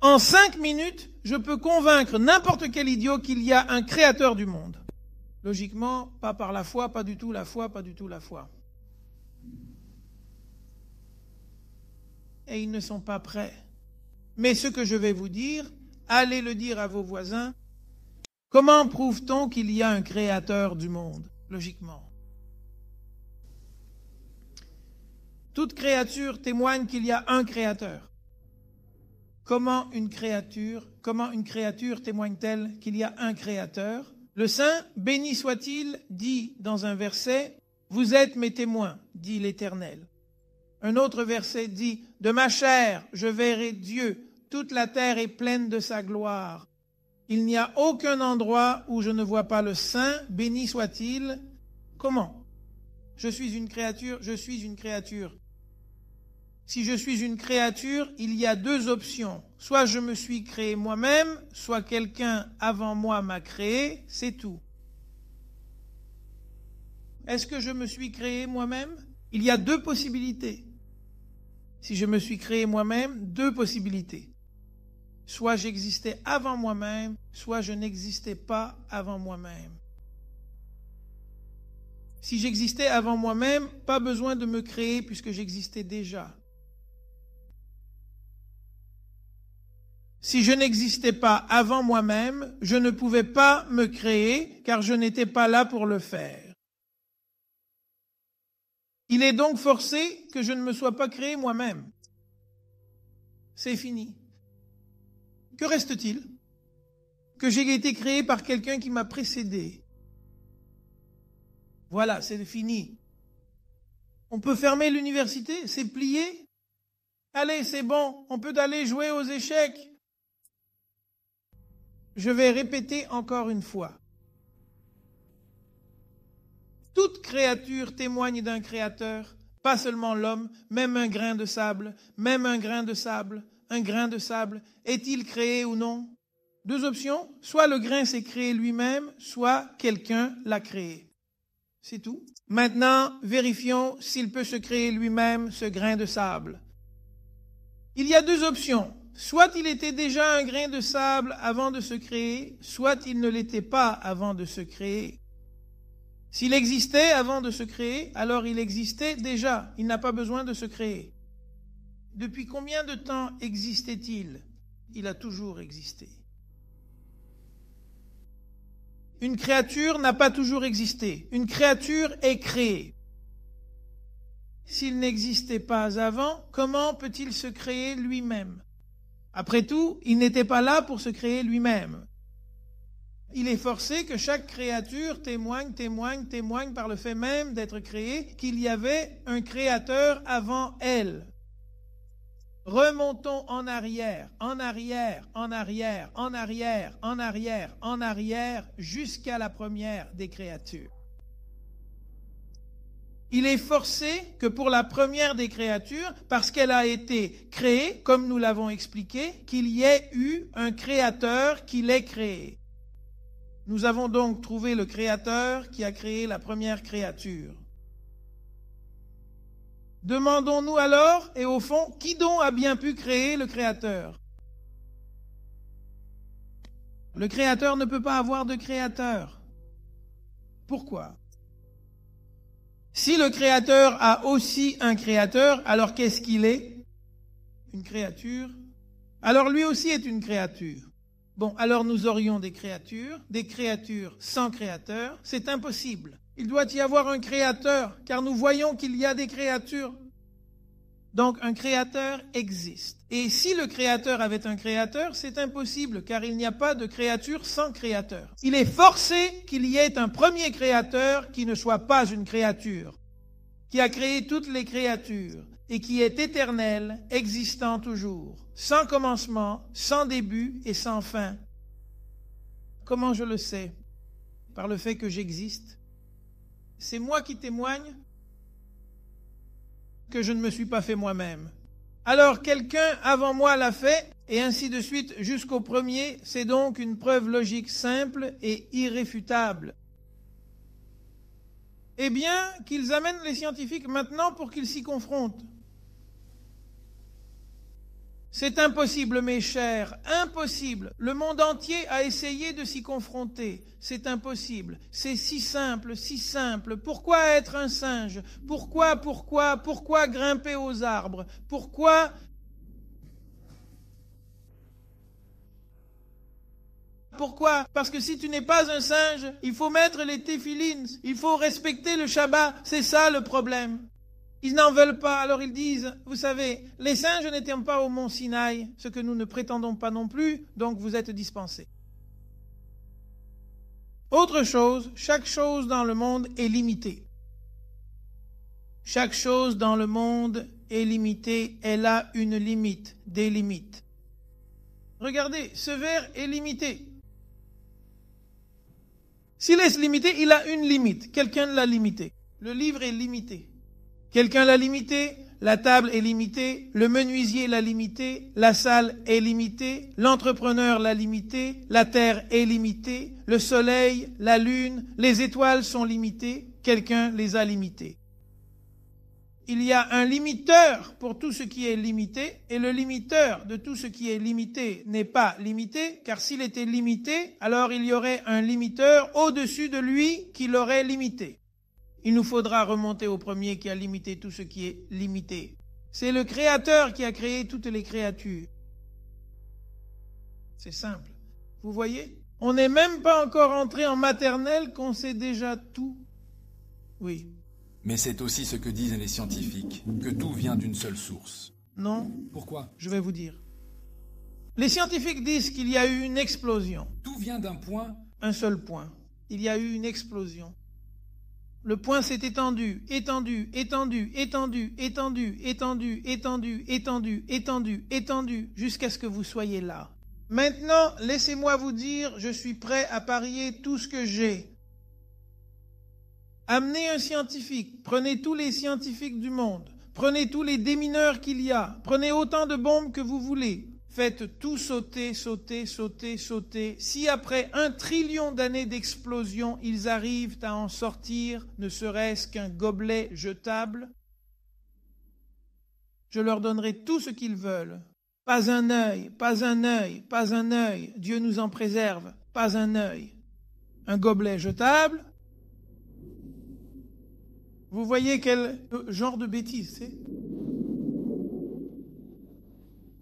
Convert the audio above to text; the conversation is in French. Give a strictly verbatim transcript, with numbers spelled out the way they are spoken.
En cinq minutes, je peux convaincre n'importe quel idiot qu'il y a un créateur du monde. Logiquement, pas par la foi, pas du tout la foi, pas du tout la foi. Et ils ne sont pas prêts. Mais ce que je vais vous dire, allez le dire à vos voisins. Comment prouve-t-on qu'il y a un créateur du monde, logiquement? Toute créature témoigne qu'il y a un créateur. Comment une créature, comment une créature témoigne-t-elle qu'il y a un créateur? Le saint, béni soit-il, dit dans un verset, « Vous êtes mes témoins, dit l'Éternel. » Un autre verset dit, « De ma chair, je verrai Dieu, toute la terre est pleine de sa gloire. Il n'y a aucun endroit où je ne vois pas le saint, béni soit-il. » Comment? Je suis une créature, je suis une créature. Si je suis une créature, il y a deux options. Soit je me suis créé moi-même, soit quelqu'un avant moi m'a créé, c'est tout. Est-ce que je me suis créé moi-même? Il y a deux possibilités. Si je me suis créé moi-même, deux possibilités. Soit j'existais avant moi-même, soit je n'existais pas avant moi-même. Si j'existais avant moi-même, pas besoin de me créer puisque j'existais déjà. Si je n'existais pas avant moi-même, je ne pouvais pas me créer car je n'étais pas là pour le faire. Il est donc forcé que je ne me sois pas créé moi-même. C'est fini. Que reste-t-il? Que j'ai été créé par quelqu'un qui m'a précédé. Voilà, c'est fini. On peut fermer l'université, c'est plié. Allez, c'est bon, on peut aller jouer aux échecs. Je vais répéter encore une fois. Toute créature témoigne d'un créateur, pas seulement l'homme, même un grain de sable, même un grain de sable, un grain de sable, est-il créé ou non? Deux options, soit le grain s'est créé lui-même, soit quelqu'un l'a créé. C'est tout. Maintenant, vérifions s'il peut se créer lui-même ce grain de sable. Il y a deux options. Soit il était déjà un grain de sable avant de se créer, soit il ne l'était pas avant de se créer. S'il existait avant de se créer, alors il existait déjà. Il n'a pas besoin de se créer. Depuis combien de temps existait-il? Il a toujours existé. Une créature n'a pas toujours existé. Une créature est créée. S'il n'existait pas avant, comment peut-il se créer lui-même? Après tout, il n'était pas là pour se créer lui-même. Il est forcé que chaque créature témoigne, témoigne, témoigne par le fait même d'être créée qu'il y avait un créateur avant elle. Remontons en arrière, en arrière, en arrière, en arrière, en arrière, en arrière, jusqu'à la première des créatures. Il est forcé que pour la première des créatures, parce qu'elle a été créée, comme nous l'avons expliqué, qu'il y ait eu un créateur qui l'ait créée. Nous avons donc trouvé le créateur qui a créé la première créature. Demandons-nous alors, et au fond, qui donc a bien pu créer le créateur? Le créateur ne peut pas avoir de créateur. Pourquoi? Si le créateur a aussi un créateur, alors qu'est-ce qu'il est? Une créature. Alors lui aussi est une créature. Bon, alors nous aurions des créatures, des créatures sans créateur. C'est impossible. Il doit y avoir un créateur, car nous voyons qu'il y a des créatures. Donc un créateur existe. Et si le créateur avait un créateur, c'est impossible, car il n'y a pas de créature sans créateur. Il est forcé qu'il y ait un premier créateur qui ne soit pas une créature, qui a créé toutes les créatures, et qui est éternel, existant toujours, sans commencement, sans début et sans fin. Comment je le sais? Par le fait que j'existe. C'est moi qui témoigne que je ne me suis pas fait moi-même. Alors quelqu'un avant moi l'a fait, et ainsi de suite jusqu'au premier, c'est donc une preuve logique simple et irréfutable. Eh bien, qu'ils amènent les scientifiques maintenant pour qu'ils s'y confrontent. C'est impossible, mes chers, impossible. Le monde entier a essayé de s'y confronter. C'est impossible. C'est si simple, si simple. Pourquoi être un singe? Pourquoi, pourquoi, pourquoi grimper aux arbres? Pourquoi... Pourquoi? Parce que si tu n'es pas un singe, il faut mettre les téphilines, il faut respecter le Shabbat. C'est ça le problème. Ils n'en veulent pas, alors ils disent, vous savez, les singes n'étaient pas au mont Sinaï, ce que nous ne prétendons pas non plus, donc vous êtes dispensés. Autre chose, chaque chose dans le monde est limitée. Chaque chose dans le monde est limitée, elle a une limite, des limites. Regardez, ce verre est limité. S'il est limité, il a une limite. Quelqu'un l'a limité. Le livre est limité. Quelqu'un l'a limité, la table est limitée, le menuisier l'a limité, la salle est limitée, l'entrepreneur l'a limité, la terre est limitée, le soleil, la lune, les étoiles sont limitées, quelqu'un les a limitées. Il y a un limiteur pour tout ce qui est limité, et le limiteur de tout ce qui est limité n'est pas limité, car s'il était limité, alors il y aurait un limiteur au-dessus de lui qui l'aurait limité. Il nous faudra remonter au premier qui a limité tout ce qui est limité. C'est le Créateur qui a créé toutes les créatures. C'est simple. Vous voyez? On n'est même pas encore entré en maternelle qu'on sait déjà tout. Oui. Mais c'est aussi ce que disent les scientifiques, que tout vient d'une seule source. Non. Pourquoi? Je vais vous dire. Les scientifiques disent qu'il y a eu une explosion. Tout vient d'un point? Un seul point. Il y a eu une explosion. Le point s'est étendu, étendu, étendu, étendu, étendu, étendu, étendu, étendu, étendu, étendu, jusqu'à ce que vous soyez là. Maintenant, laissez-moi vous dire, je suis prêt à parier tout ce que j'ai. Amenez un scientifique, prenez tous les scientifiques du monde, prenez tous les démineurs qu'il y a, prenez autant de bombes que vous voulez. Faites tout sauter, sauter, sauter, sauter. Si après un trillion d'années d'explosion, ils arrivent à en sortir, ne serait-ce qu'un gobelet jetable, je leur donnerai tout ce qu'ils veulent. Pas un œil, pas un œil, pas un œil. Dieu nous en préserve, pas un œil. Un gobelet jetable. Vous voyez quel genre de bêtise c'est ?